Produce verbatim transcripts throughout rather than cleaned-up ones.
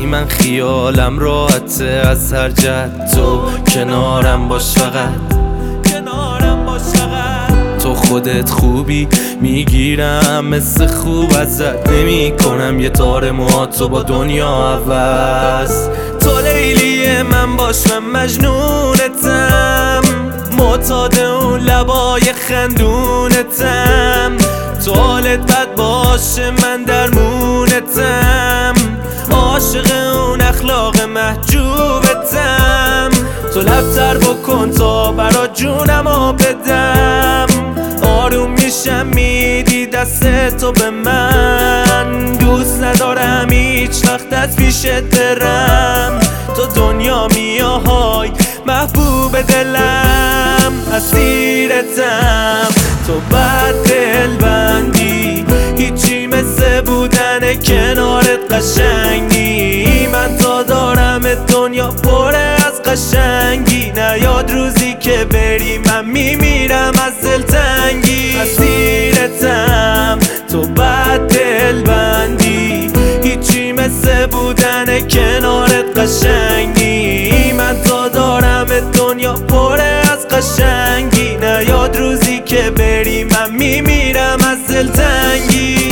من خیالم راحته از هر جهت، تو کنارم باش فقط، کنارم باش فقط. تو خودت خوبی میگیرم مثل خوب ازت نمی کنم، یه تار موهاتو با دنیا عوض. تو لیلی من باش من مجنونتم، معتاد اون لبای خندونتم. تو حالت بد باشه من درمونتم، عاشق اون اخلاق محجوبتم. تو لبتر بکن تا برا جونمو بدم، آروم میشم میدی دست تو به من. دوست ندارم هیچ وقت از پیشت برم، تو دنیا میای محبوب دلم، اسیرتم. تو بد دل بندی، هیچی مثل بودن کنارت قشنگ نی. من تا دارم دنیا پر از قشنگی، نیاد روزی که بری من میمیرم از دلتنگی. اسیرتم تو بد دل بندی، هیچی مثل بودن کنارت قشنگ نی. من تا دارم دنیا پر از قشنگی، نیاد روزی که بری من میمیرم از دلتنگی.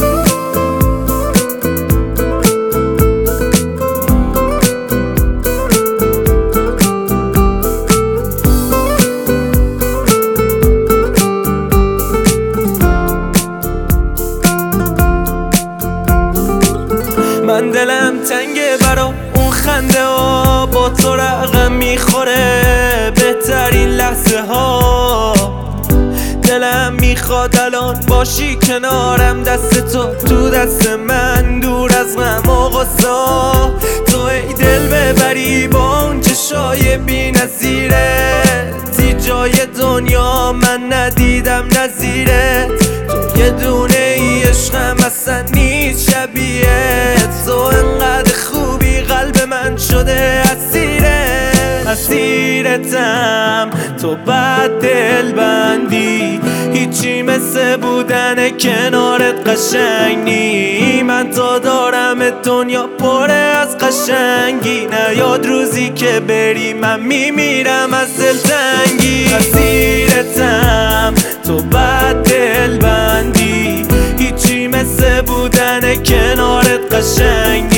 من دلم تنگه برا اون خنده ها، با تو رقم میخوره بهترین لحظه ها. دلم میخواد الان باشی کنارم، دست تو تو دست من، دور از غم و غصه. تو ای دل ببری با اون چشای بی نظیرت، تی جای دنیا من ندیدم نظیرت. تو یه دونه ای عشقم اصلا نیست شبیهت، تو انقدر خوبی قلب من شده اسیرت. اسیرتم تو بد دل بندی، هیچی مثل بودن کنارت قشنگ نی. من تا دارم دنیا پر از قشنگی، نیاد روزی که بری من میمیرم از دلتنگی. اسیرتم تو بد دل بندی، هیچی مثل بودن کنارت قشنگ